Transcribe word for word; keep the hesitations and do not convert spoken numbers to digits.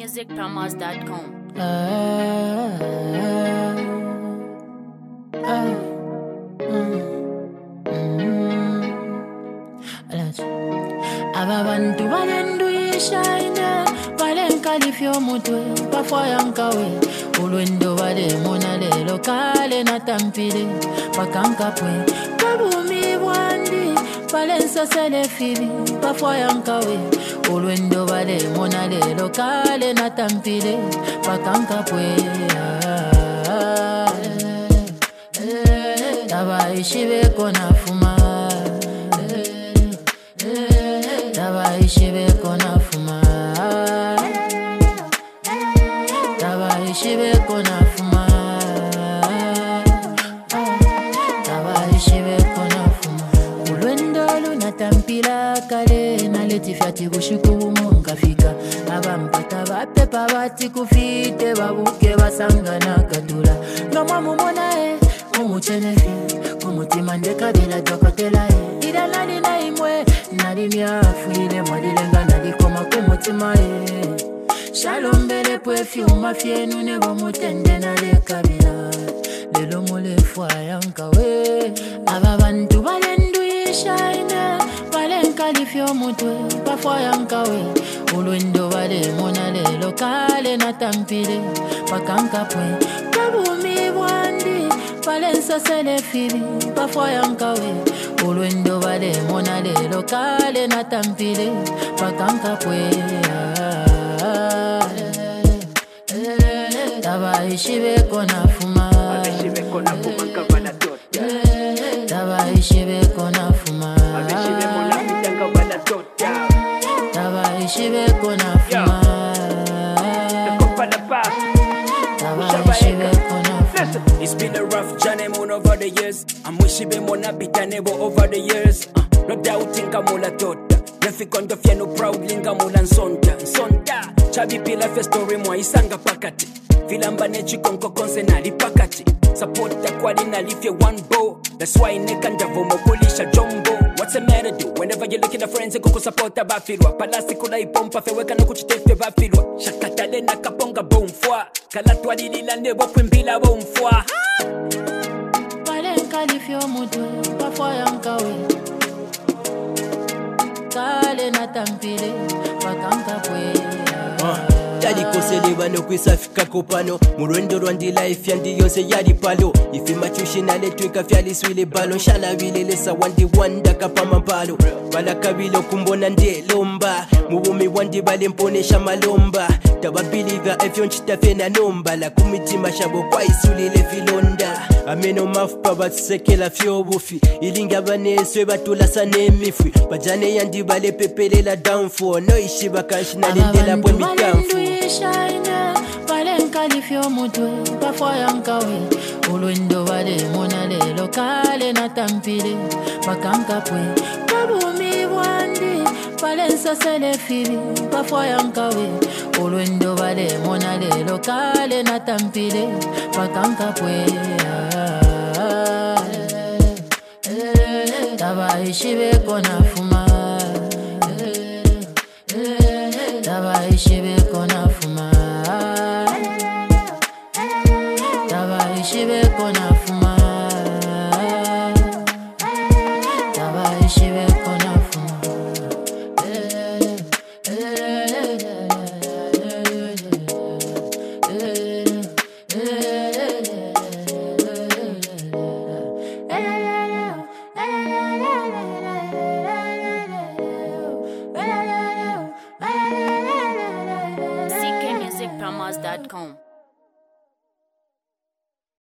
music promos dot com. Ah, ah, ah, mm, mm. Alright. Aba bantu balenduyishine balenkalifyo mutwe bafoyankawe ulwendo bale mona lelo kale natampile bakankapwe babumi bwandi balensasele fibi bafoyankawe ulwendo bale mona lelo kale natampile bakankapwe tabaishi kona fuma tabaishi kona fuma tabaishi kona fuma tabaishi kona fuma ulwendo lunatampila kale naletifyati bushuku mungafika abampata bapepa bati kufite babuke basangana katula ngama mumonae umuchenefi umutima ndekabila jokotela e ila nali na imwe nali myafu ile mwadilenga nalikoma kumutima e shalombele pwefyuma fyenu nebo mutende nalekabila lelo mulefwa yankawe aba bantu balenduyishine balenkalifyo mutwe bafwa yankawe ulwendo bale mona lelo kale natampile bakankapwe babumi bwandi balensasele fibi bafoyankawe ulwendo bale mona lelo kale natampile bakankapwe tabaishi kona fuma tabaishi kona fuma tabaishi kona fuma It's been a rough journey, moon over the years. I'm wishing be mona bitanebo over the years. Uh, no doubting kamula tota. Nefi kondo fiano proudly ngamula nsonta. Nsonta. Chabi pila fe story mwa isanga pakati. Filamba nechi konko konse nali pakati. Support kwali nalifye one bow. That's why neka ndavomo kulisha jombo. What's the matter do? Whenever you're looking at friends, kuku support bafilwa. Palasi kula ipompa feweka no kuchitefe bafilwa. Shakatale na kaponga bomfwa. Kalatwa lilila nebo kwimbila bomfwa. Balenkalifyo mutwe bafoyankawe kale natampile bakankapwe yalikosele bano kwisafika kopano mulwendo lwandi life yandi yonse yali palo ifi machushinale twika fyaliswile balo shalabililesa wandi wanda kapama mpalo balakabilo kumbona ndelomba mubumi wandi balemponesha malomba tababiliga efyo nchitafena nomba la kumitima shabo kwaisulile filonda ameno mafupa batsekela fyobufi ilinga baneswe batulasa nemifwi bajane yandi balepepelela downfall no ishi bakanshinalendela bwe mitamfu shine balenkalifyo mutwe bafoyankawe ulwendo bale mona lelo kale natampile bakankapwe babumi bwandi balensasele fibi bafoyankawe ulwendo bale mona lelo kale natampile bakankapwe tabaishi kona fuma tabaishi kona fuma tabaishi kona fuma tabaishi kona fuma C K music promos dot com.